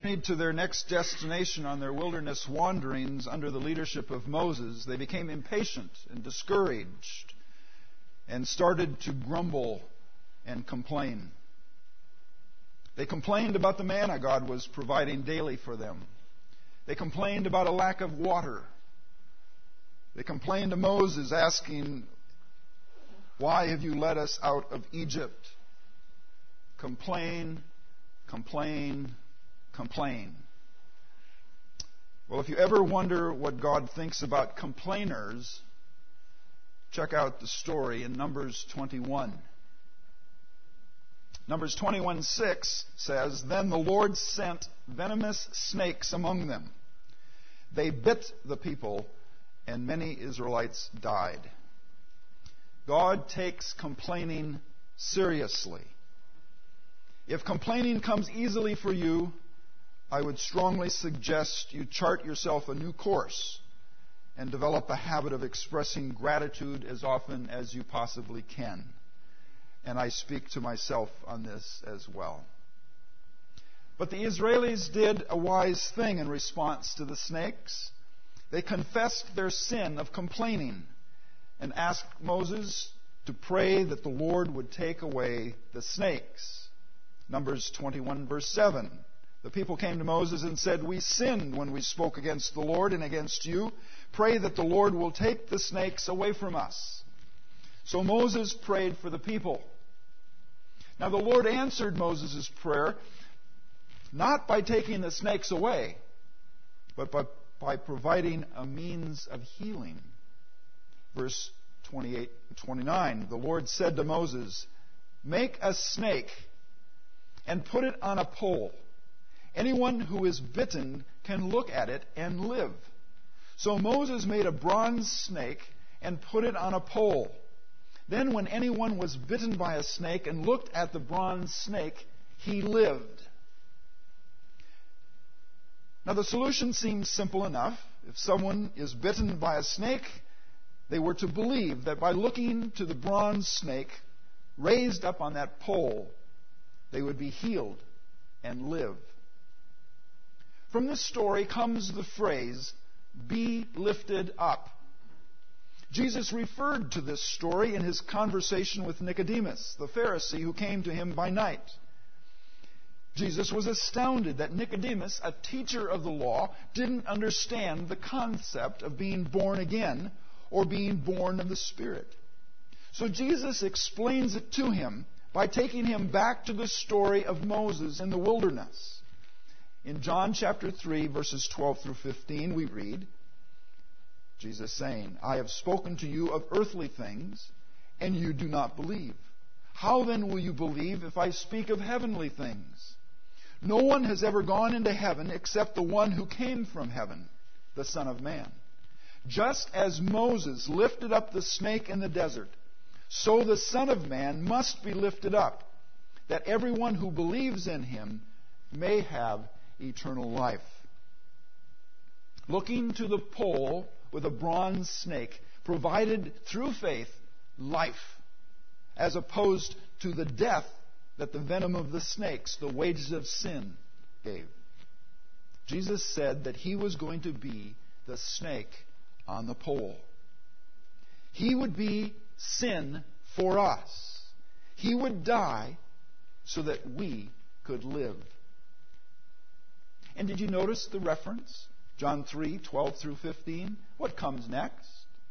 journeyed to their next destination on their wilderness wanderings under the leadership of Moses, they became impatient and discouraged and started to grumble and complain. They complained about the manna God was providing daily for them. They complained about a lack of water. They complained to Moses, asking, "Why have you led us out of Egypt?" Complain, complain, complain. Well, if you ever wonder what God thinks about complainers, check out the story in Numbers 21. Numbers 21:6 says, "Then the Lord sent venomous snakes among them. They bit the people, and many Israelites died." God takes complaining seriously. If complaining comes easily for you, I would strongly suggest you chart yourself a new course and develop a habit of expressing gratitude as often as you possibly can. And I speak to myself on this as well. But the Israelis did a wise thing in response to the snakes. They confessed their sin of complaining and asked Moses to pray that the Lord would take away the snakes. Numbers 21 verse 7. The people came to Moses and said, "We sinned when we spoke against the Lord and against you. Pray that the Lord will take the snakes away from us." So Moses prayed for the people. Now the Lord answered Moses' prayer not by taking the snakes away, but by providing a means of healing. Verse 28 and 29, the Lord said to Moses, "Make a snake and put it on a pole. Anyone who is bitten can look at it and live." So Moses made a bronze snake and put it on a pole. Then when anyone was bitten by a snake and looked at the bronze snake, he lived. Now the solution seems simple enough. If someone is bitten by a snake, they were to believe that by looking to the bronze snake raised up on that pole, they would be healed and live. From this story comes the phrase, "Be lifted up." Jesus referred to this story in his conversation with Nicodemus, the Pharisee who came to him by night. Jesus was astounded that Nicodemus, a teacher of the law, didn't understand the concept of being born again or being born of the Spirit. So Jesus explains it to him by taking him back to the story of Moses in the wilderness. In John chapter 3, verses 12 through 15, we read, Jesus saying, "I have spoken to you of earthly things, and you do not believe. How then will you believe if I speak of heavenly things? No one has ever gone into heaven except the one who came from heaven, the Son of Man. Just as Moses lifted up the snake in the desert, so the Son of Man must be lifted up, that everyone who believes in him may have eternal life." Looking to the pole with a bronze snake provided through faith life, as opposed to the death that the venom of the snakes, the wages of sin, gave. Jesus said that he was going to be the snake on the pole. He would be sin for us. He would die so that we could live. And did you notice the reference? John 3, 12 through 15. What comes next?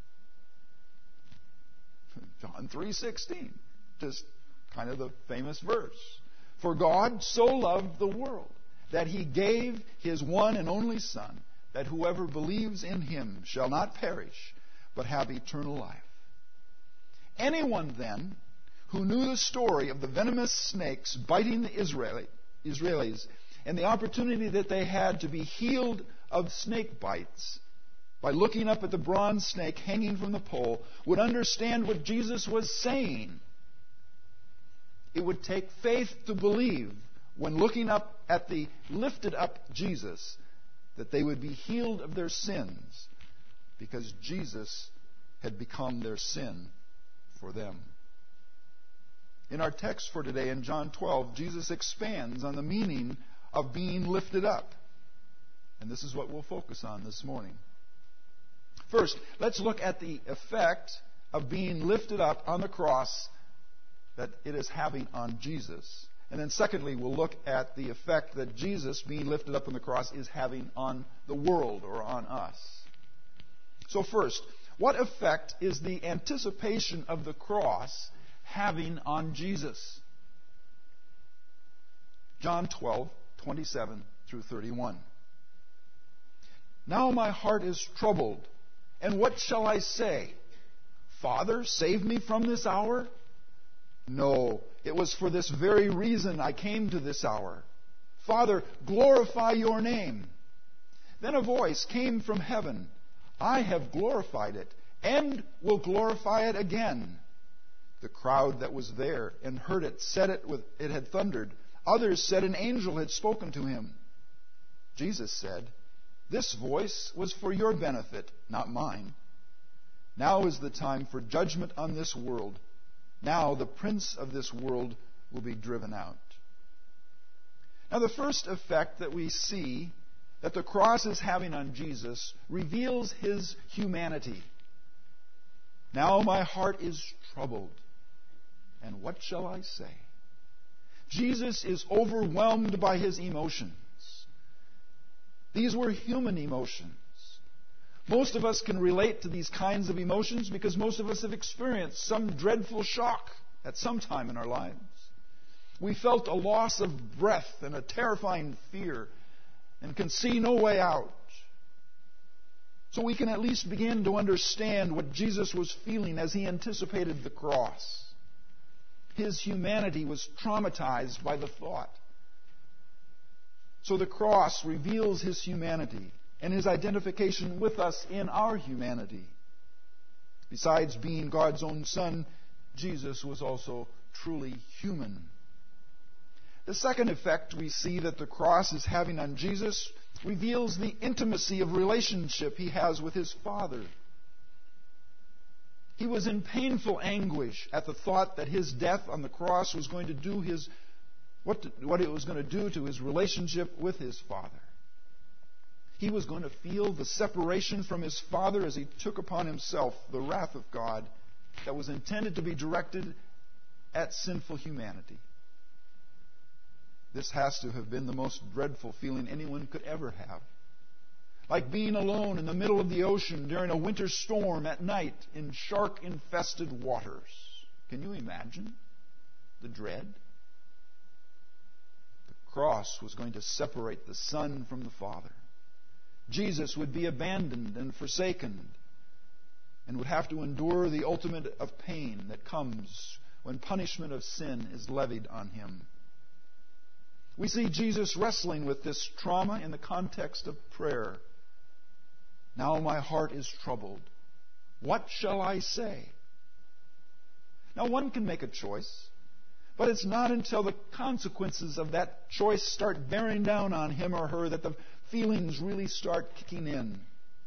John 3:16. Just kind of the famous verse. "For God so loved the world that he gave his one and only Son, that whoever believes in him shall not perish, but have eternal life." Anyone then who knew the story of the venomous snakes biting the Israelis and the opportunity that they had to be healed of snake bites by looking up at the bronze snake hanging from the pole would understand what Jesus was saying. It would take faith to believe, when looking up at the lifted up Jesus, that they would be healed of their sins because Jesus had become their sin for them. In our text for today in John 12, Jesus expands on the meaning of being lifted up. And this is what we'll focus on this morning. First, let's look at the effect of being lifted up on the cross that it is having on Jesus. And then secondly, we'll look at the effect that Jesus being lifted up on the cross is having on the world or on us. So first, what effect is the anticipation of the cross having on Jesus? John 12:27 through 31. Now my heart is troubled, and what shall I say? Father, save me from this hour? No, it was for this very reason I came to this hour. Father, glorify your name. Then a voice came from heaven. I have glorified it, and will glorify it again. The crowd that was there and heard it said it had thundered. Others said an angel had spoken to him. Jesus said, this voice was for your benefit, not mine. Now is the time for judgment on this world. Now the prince of this world will be driven out. Now the first effect that we see that the cross is having on Jesus reveals his humanity. Now my heart is troubled, and what shall I say? Jesus is overwhelmed by his emotions. These were human emotions. Most of us can relate to these kinds of emotions because most of us have experienced some dreadful shock at some time in our lives. We felt a loss of breath and a terrifying fear and can see no way out. So we can at least begin to understand what Jesus was feeling as he anticipated the cross. His humanity was traumatized by the thought. So the cross reveals his humanity and his identification with us in our humanity. Besides being God's own Son, Jesus was also truly human. The second effect we see that the cross is having on Jesus reveals the intimacy of relationship he has with his Father. He was in painful anguish at the thought that his death on the cross was going to do what it was going to do to his relationship with his Father. He was going to feel the separation from his Father as he took upon himself the wrath of God that was intended to be directed at sinful humanity. This has to have been the most dreadful feeling anyone could ever have. Like being alone in the middle of the ocean during a winter storm at night in shark-infested waters. Can you imagine the dread? The cross was going to separate the Son from the Father. Jesus would be abandoned and forsaken and would have to endure the ultimate of pain that comes when punishment of sin is levied on him. We see Jesus wrestling with this trauma in the context of prayer. Now my heart is troubled. What shall I say? Now one can make a choice, but it's not until the consequences of that choice start bearing down on him or her that the feelings really start kicking in.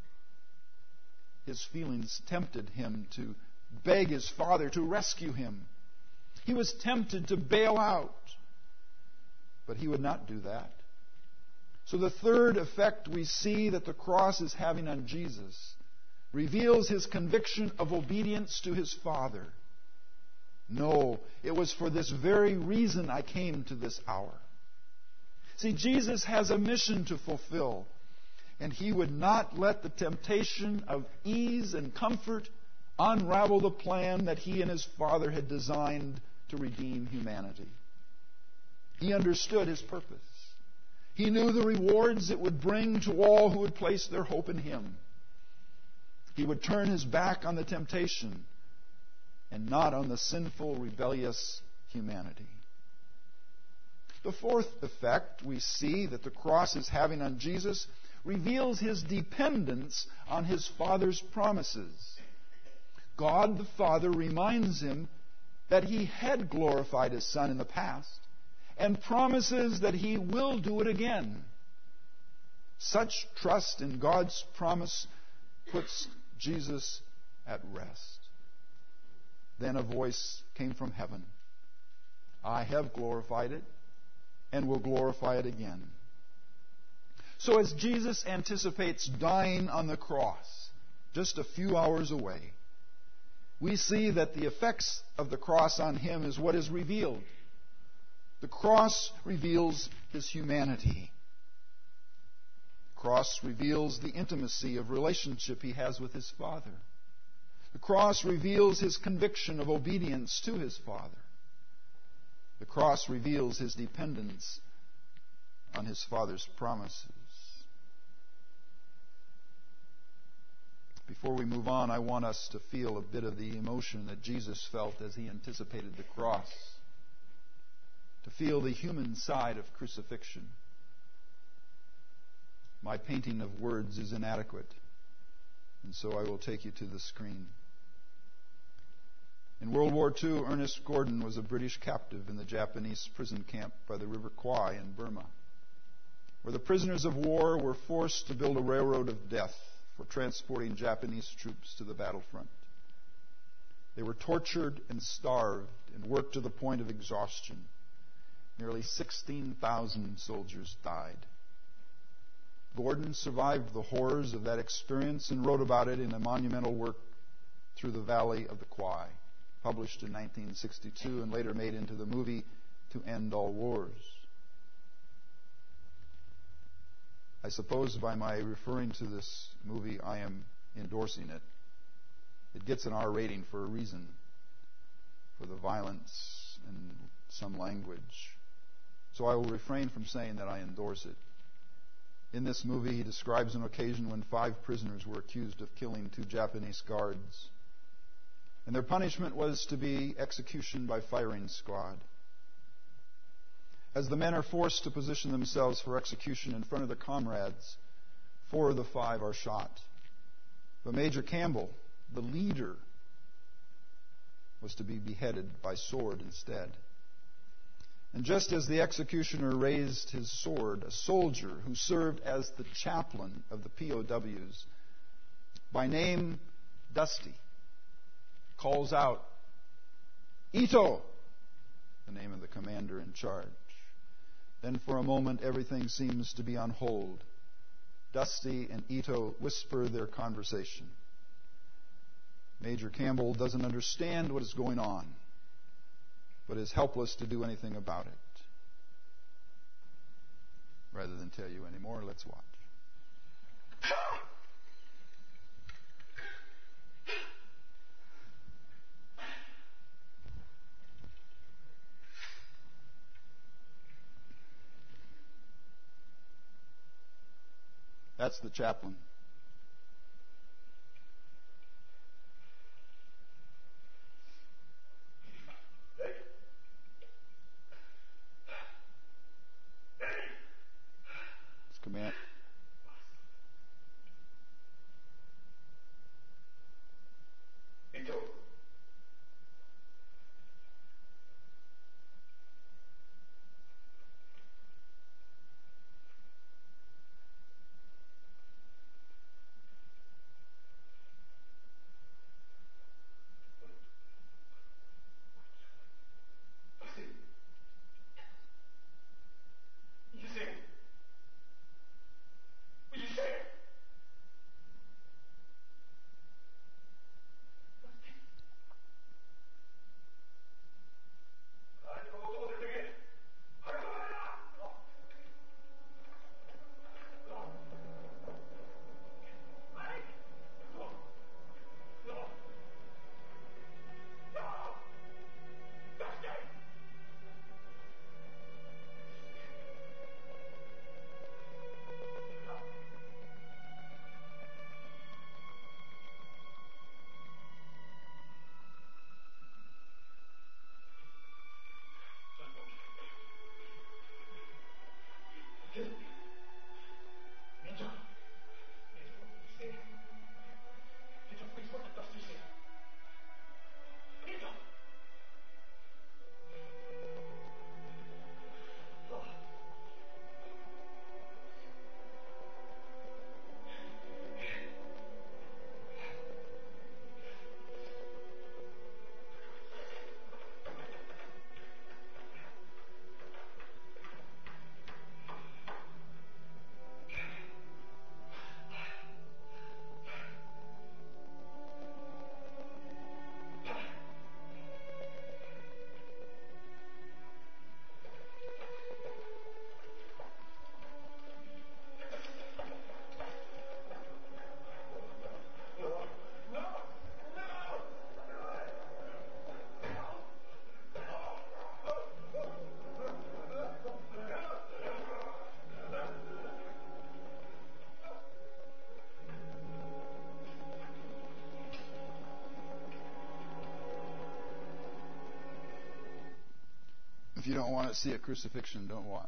His feelings tempted him to beg his Father to rescue him. He was tempted to bail out, but he would not do that. So the third effect we see that the cross is having on Jesus reveals his conviction of obedience to his Father. No, it was for this very reason I came to this hour. See, Jesus has a mission to fulfill, and he would not let the temptation of ease and comfort unravel the plan that he and his Father had designed to redeem humanity. He understood his purpose. He knew the rewards it would bring to all who would place their hope in him. He would turn his back on the temptation and not on the sinful, rebellious humanity. The fourth effect we see that the cross is having on Jesus reveals his dependence on his Father's promises. God the Father reminds him that he had glorified his Son in the past and promises that he will do it again. Such trust in God's promise puts Jesus at rest. Then a voice came from heaven. I have glorified it and will glorify it again. So as Jesus anticipates dying on the cross, just a few hours away, we see that the effects of the cross on him is what is revealed. The cross reveals his humanity. The cross reveals the intimacy of relationship he has with his Father. The cross reveals his conviction of obedience to his Father. The cross reveals his dependence on his Father's promises. Before we move on, I want us to feel a bit of the emotion that Jesus felt as he anticipated the cross. To feel the human side of crucifixion. My painting of words is inadequate, and so I will take you to the screen. In World War II, Ernest Gordon was a British captive in the Japanese prison camp by the River Kwai in Burma, where the prisoners of war were forced to build a railroad of death for transporting Japanese troops to the battlefront. They were tortured and starved and worked to the point of exhaustion. Nearly 16,000 soldiers died. Gordon survived the horrors of that experience and wrote about it in a monumental work, Through the Valley of the Kwai, published in 1962 and later made into the movie To End All Wars. I suppose by my referring to this movie, I am endorsing it. It gets an R rating for a reason, for the violence and some language. So I will refrain from saying that I endorse it. In this movie, he describes an occasion when 5 prisoners were accused of killing 2 Japanese guards. And their punishment was to be execution by firing squad. As the men are forced to position themselves for execution in front of their comrades, 4 of the 5 are shot. But Major Campbell, the leader, was to be beheaded by sword instead. And just as the executioner raised his sword, a soldier who served as the chaplain of the POWs, by name Dusty, calls out, "Ito!" the name of the commander in charge. Then for a moment everything seems to be on hold. Dusty and Ito whisper their conversation. Major Campbell doesn't understand what is going on, but is helpless to do anything about it. Rather than tell you any more, let's watch. That's the chaplain. It's command. to see a crucifixion, don't watch.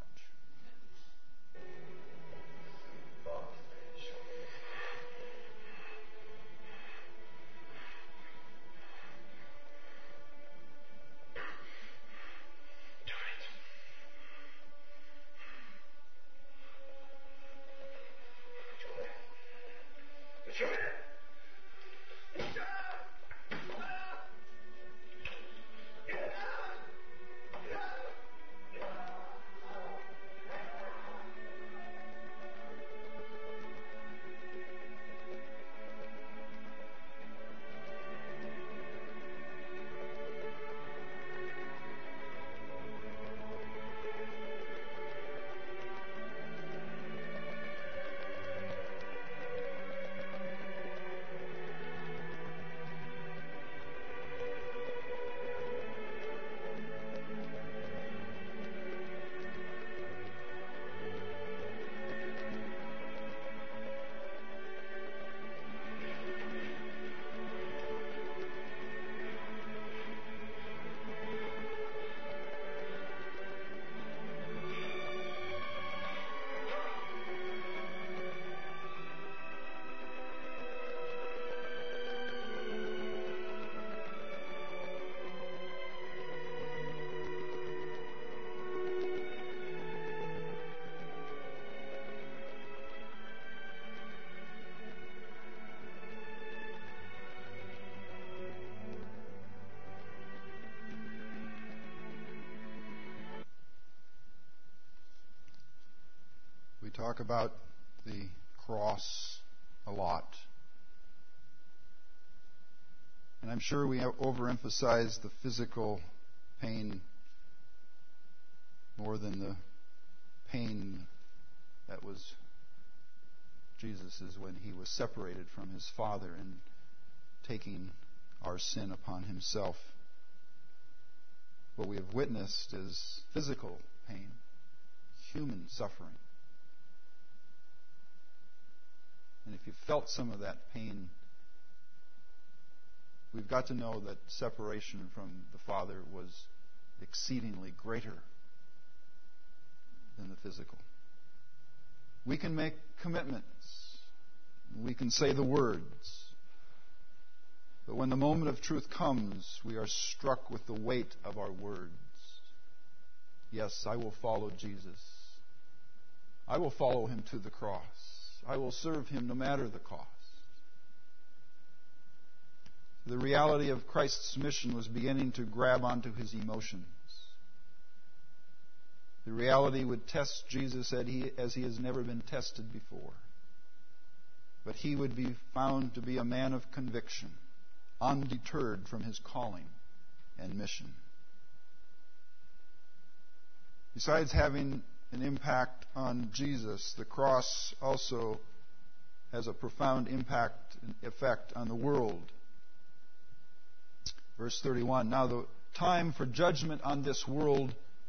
We talk about the cross a lot. And I'm sure we overemphasize the physical pain more than the pain that was Jesus's when he was separated from his Father and taking our sin upon himself. What we have witnessed is physical pain, human suffering. And if you felt some of that pain, we've got to know that separation from the Father was exceedingly greater than the physical. We can make commitments. We can say the words. But when the moment of truth comes, we are struck with the weight of our words. Yes, I will follow Jesus. I will follow him to the cross. I will serve him no matter the cost. The reality of Christ's mission was beginning to grab onto his emotions. The reality would test Jesus as he has never been tested before. But he would be found to be a man of conviction, undeterred from his calling and mission. Besides having an impact on Jesus, the cross also has a profound effect on the world. Verse 31, now the time for judgment on this world,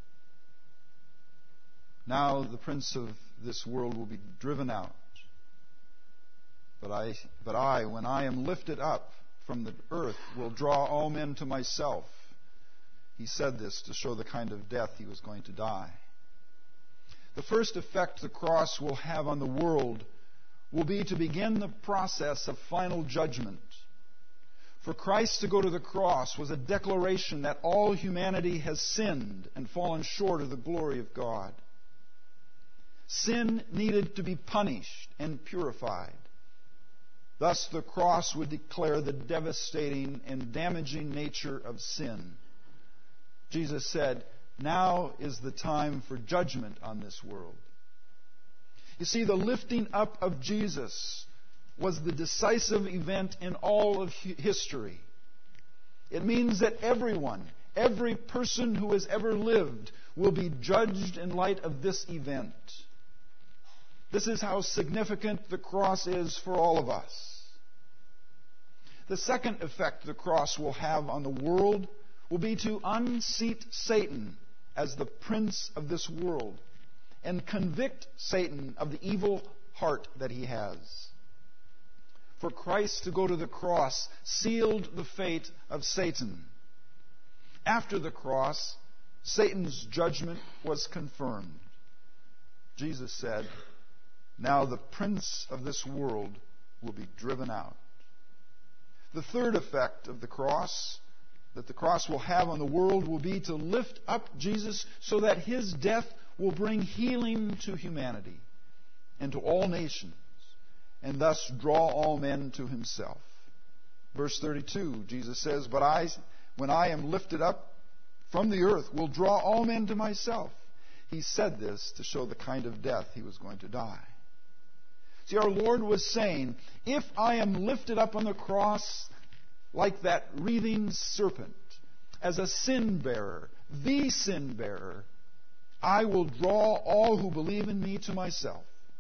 now the prince of this world will be driven out. But I, when I am lifted up from the earth, will draw all men to myself. He said this to show the kind of death he was going to die. The first effect the cross will have on the world will be to begin the process of final judgment. For Christ to go to the cross was a declaration that all humanity has sinned and fallen short of the glory of God. Sin needed to be punished and purified. Thus, the cross would declare the devastating and damaging nature of sin. Jesus said, now is the time for judgment on this world. You see, the lifting up of Jesus was the decisive event in all of history. It means that everyone, every person who has ever lived, will be judged in light of this event. This is how significant the cross is for all of us. The second effect the cross will have on the world will be to unseat Satan as the prince of this world and convict Satan of the evil heart that he has. For Christ to go to the cross sealed the fate of Satan. After the cross, Satan's judgment was confirmed. Jesus said, "Now the prince of this world will be driven out." The third effect of the cross that the cross will have on the world will be to lift up Jesus so that his death will bring healing to humanity and to all nations, and thus draw all men to himself. Verse 32, Jesus says, "But I, when I am lifted up from the earth, will draw all men to myself." He said this to show the kind of death he was going to die. See, our Lord was saying, if I am lifted up on the cross like that wreathing serpent, as a sin bearer, the sin bearer, I will draw all who believe in me to myself.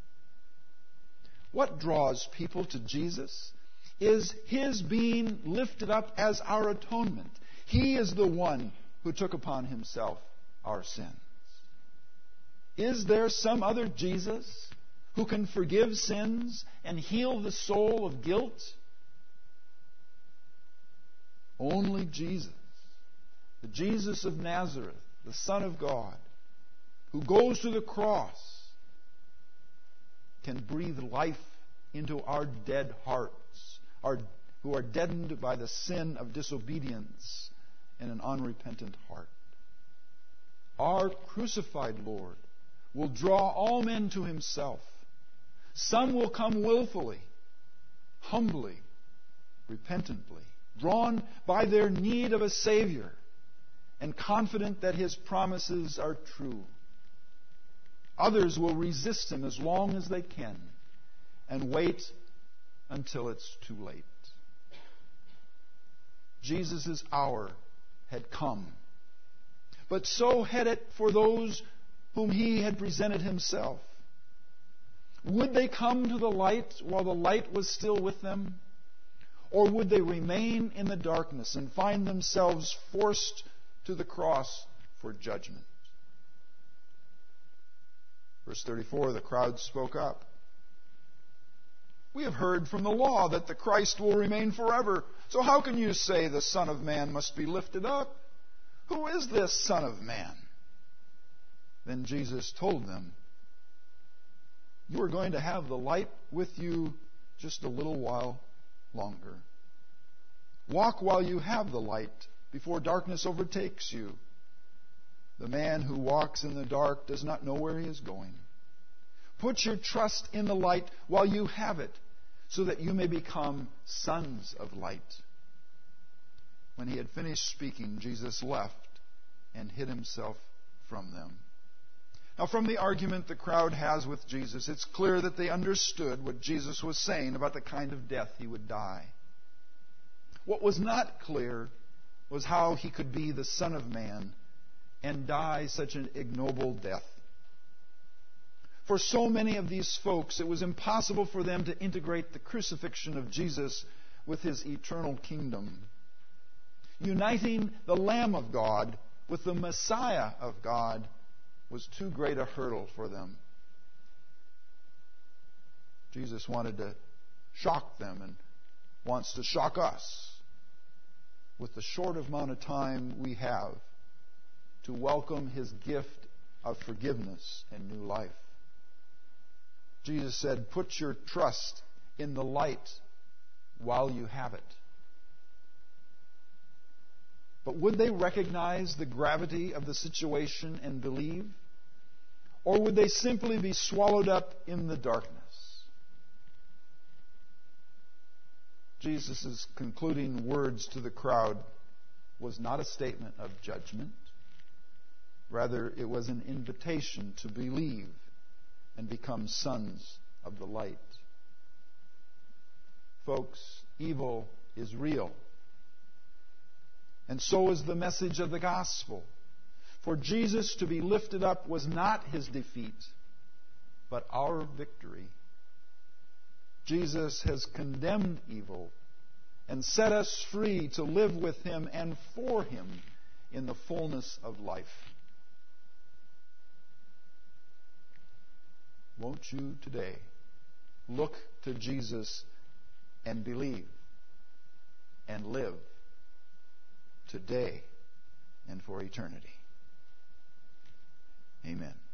What draws people to Jesus is his being lifted up as our atonement. He is the one who took upon himself our sins. Is there some other Jesus who can forgive sins and heal the soul of guilt? Only Jesus, the Jesus of Nazareth, the Son of God, who goes to the cross, can breathe life into our dead hearts, who are deadened by the sin of disobedience and an unrepentant heart. Our crucified Lord will draw all men to himself. Some will come willfully, humbly, repentantly, drawn by their need of a Savior and confident that his promises are true. Others will resist him as long as they can and wait until it's too late. Jesus' hour had come, but so had it for those whom he had presented himself. Would they come to the light while the light was still with them? Or would they remain in the darkness and find themselves forced to the cross for judgment? Verse 34, the crowd spoke up. "We have heard from the law that the Christ will remain forever. So how can you say the Son of Man must be lifted up? Who is this Son of Man?" Then Jesus told them, "You are going to have the light with you just a little while longer. Walk while you have the light, before darkness overtakes you. The man who walks in the dark does not know where he is going. Put your trust in the light while you have it, so that you may become sons of light." When he had finished speaking, Jesus left and hid himself from them. Now, from the argument the crowd has with Jesus, it's clear that they understood what Jesus was saying about the kind of death he would die. What was not clear was how he could be the Son of Man and die such an ignoble death. For so many of these folks, it was impossible for them to integrate the crucifixion of Jesus with his eternal kingdom. Uniting the Lamb of God with the Messiah of God was too great a hurdle for them. Jesus wanted to shock them and wants to shock us with the short amount of time we have to welcome his gift of forgiveness and new life. Jesus said, "Put your trust in the light while you have it." But would they recognize the gravity of the situation and believe? Or would they simply be swallowed up in the darkness? Jesus' concluding words to the crowd was not a statement of judgment. Rather, it was an invitation to believe and become sons of the light. Folks, evil is real. And so is the message of the gospel. For Jesus to be lifted up was not his defeat, but our victory. Jesus has condemned evil and set us free to live with him and for him in the fullness of life. Won't you today look to Jesus and believe and live today and for eternity? Amen.